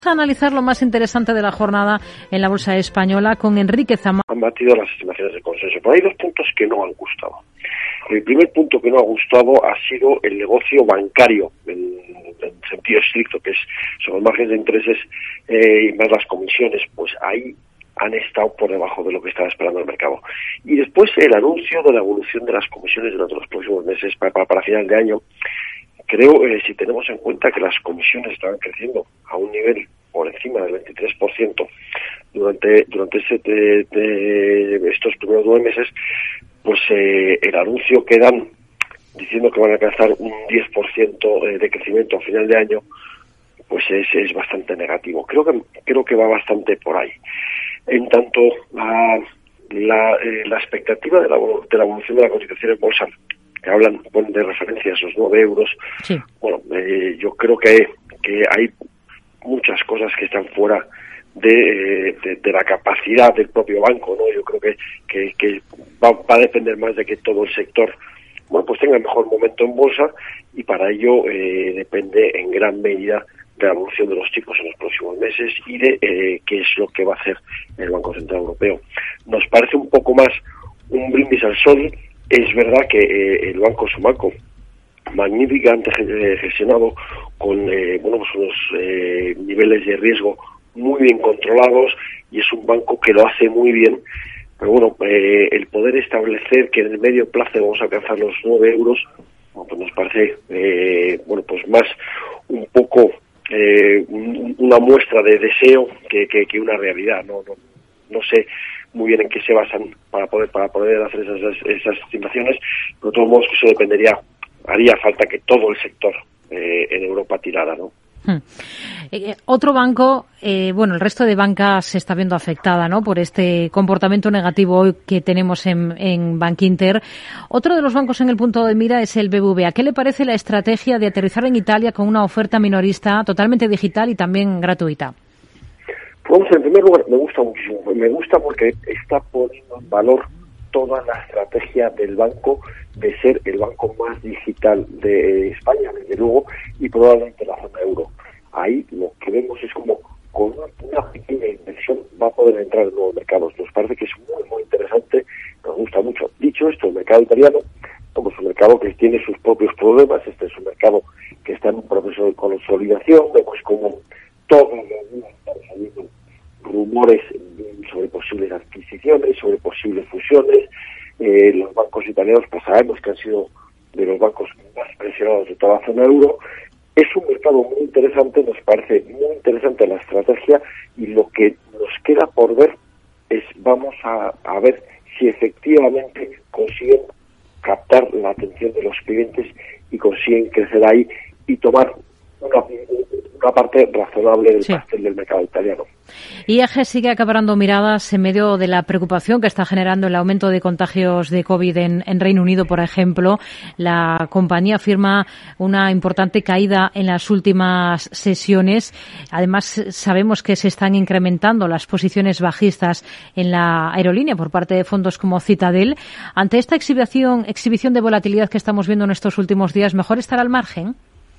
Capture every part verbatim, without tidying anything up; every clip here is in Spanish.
Vamos a analizar lo más interesante de la jornada en la bolsa española con Enrique Zamarro. Han batido las estimaciones de consenso, pero hay dos puntos que no han gustado. El primer punto que no ha gustado ha sido el negocio bancario, en, en sentido estricto, que es sobre el margen de intereses eh, y más las comisiones, pues ahí han estado por debajo de lo que estaba esperando el mercado. Y después el anuncio de la evolución de las comisiones durante los próximos meses para, para, para final de año. Creo, eh, si tenemos en cuenta que las comisiones estaban creciendo a un nivel por encima del veintitrés por ciento durante durante este, de, de estos primeros nueve meses, pues eh, el anuncio que dan diciendo que van a alcanzar un diez por ciento de crecimiento a final de año, pues es, es bastante negativo. Creo que creo que va bastante por ahí. En tanto, la, la, eh, la expectativa de la, de la evolución de la cotización en bolsa, que hablan, ponen de referencia esos nueve euros, sí. bueno, eh, yo creo que, que hay muchas cosas que están fuera de, de, de la capacidad del propio banco, ¿no? Yo creo que, que, que va, va a depender más de que todo el sector, bueno, pues tenga el mejor momento en bolsa, y para ello eh, depende en gran medida de la evolución de los tipos en los próximos meses y de eh, qué es lo que va a hacer el Banco Central Europeo. Nos parece un poco más un brindis al sol. Es verdad que eh, el banco es un banco magníficamente gestionado, con eh, bueno, pues unos eh, niveles de riesgo muy bien controlados, y es un banco que lo hace muy bien. Pero bueno, eh, el poder establecer que en el medio plazo vamos a alcanzar los nueve euros, bueno, pues nos parece eh, bueno, pues más un poco eh, un, una muestra de deseo que, que, que una realidad. No, no, no sé muy bien en qué se basan para poder para poder hacer esas, esas estimaciones, pero de todos modos eso dependería, haría falta que todo el sector eh, en Europa tirara, ¿no? Hmm. Eh, otro banco, eh, bueno, el resto de bancas se está viendo afectada, ¿no?, por este comportamiento negativo hoy que tenemos en, en Bankinter. Otro de los bancos en el punto de mira es el B B V A. ¿Qué le parece la estrategia de aterrizar en Italia con una oferta minorista totalmente digital y también gratuita? Pues en primer lugar, me gusta muchísimo. Me gusta porque está poniendo en valor toda la estrategia del banco de ser el banco más digital de España, desde luego, y probablemente la zona euro. Ahí lo que vemos es como con una, una pequeña inversión va a poder entrar en nuevos mercados. Nos parece que es muy, muy interesante, nos gusta mucho. Dicho esto, el mercado italiano, como es un mercado que tiene sus propios problemas, este es un mercado que está en un proceso de consolidación, vemos como todos los días están saliendo rumores sobre posibles adquisiciones, sobre posibles fusiones. Eh, los bancos italianos, pues sabemos que han sido de los bancos más presionados de toda la zona euro. Es un mercado muy interesante, nos parece muy interesante la estrategia, y lo que nos queda por ver es, vamos a, a ver si efectivamente consiguen captar la atención de los clientes y consiguen crecer ahí y tomar una, una parte razonable del sí. pastel del mercado italiano. I A G sigue acaparando miradas en medio de la preocupación que está generando el aumento de contagios de COVID en, en Reino Unido, por ejemplo. La compañía afirma una importante caída en las últimas sesiones. Además, sabemos que se están incrementando las posiciones bajistas en la aerolínea por parte de fondos como Citadel. Ante esta exhibición, exhibición de volatilidad que estamos viendo en estos últimos días, ¿mejor estar al margen?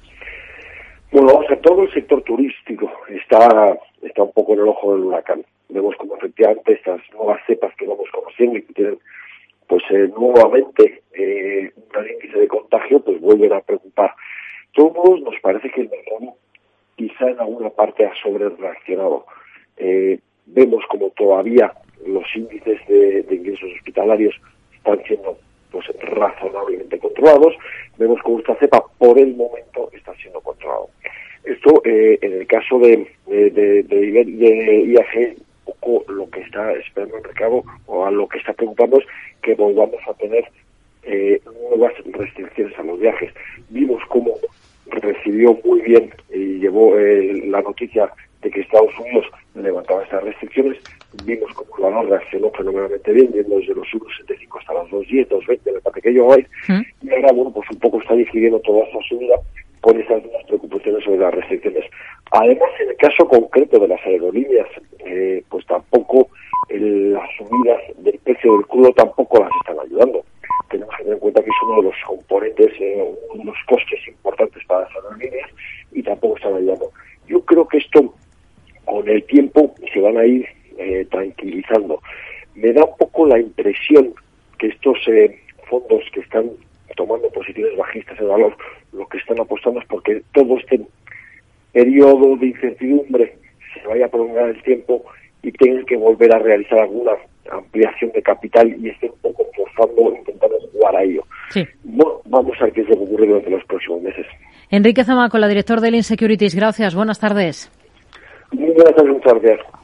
Bueno, o sea, todo el sector turístico está está un poco en el ojo del huracán. Vemos como efectivamente estas nuevas cepas que vamos conociendo y que tienen pues eh, nuevamente eh, un índice de contagio, pues vuelven a preocupar. Todos nos parece que el mercado quizá en alguna parte ha sobrereaccionado. Eh, vemos como todavía los índices de, de ingresos hospitalarios están siendo pues razonablemente controlados. Vemos como esta cepa por el momento está siendo controlado. Esto, eh, en el caso de, de, de, de, de I A G, un poco lo que está esperando el mercado, o a lo que está preocupando, es que volvamos a tener eh, nuevas restricciones a los viajes. Vimos cómo recibió muy bien y llevó eh, la noticia de que Estados Unidos levantaba estas restricciones. Vimos cómo el valor reaccionó fenomenalmente bien, yendo desde los uno setenta y cinco hasta los dos diez, dos veinte, me parece que yo vais, ¿Mm? Y ahora, bueno, pues un poco está digiriendo toda esa subida con esas nuevas preocupaciones sobre las restricciones. Además, en el caso concreto de las aerolíneas, eh, pues tampoco el, las subidas del precio del crudo tampoco las están ayudando. Tenemos que tener en cuenta que es uno de los componentes, eh, uno de los costes importantes para las aerolíneas, y tampoco están ayudando. Yo creo que esto con el tiempo se van a ir eh, tranquilizando. Me da un poco la impresión que estos eh, fondos que están tomando posiciones bajistas en valor, lo que están apostando es porque todo este periodo de incertidumbre se vaya a prolongar el tiempo y tengan que volver a realizar alguna ampliación de capital y estén un poco forzando, intentando jugar a ello. Sí. Bueno, vamos a ver qué es lo que ocurre durante los próximos meses. Enrique Zamacola, director del Insecurities, gracias, buenas tardes. Muy buenas tardes, muchas gracias.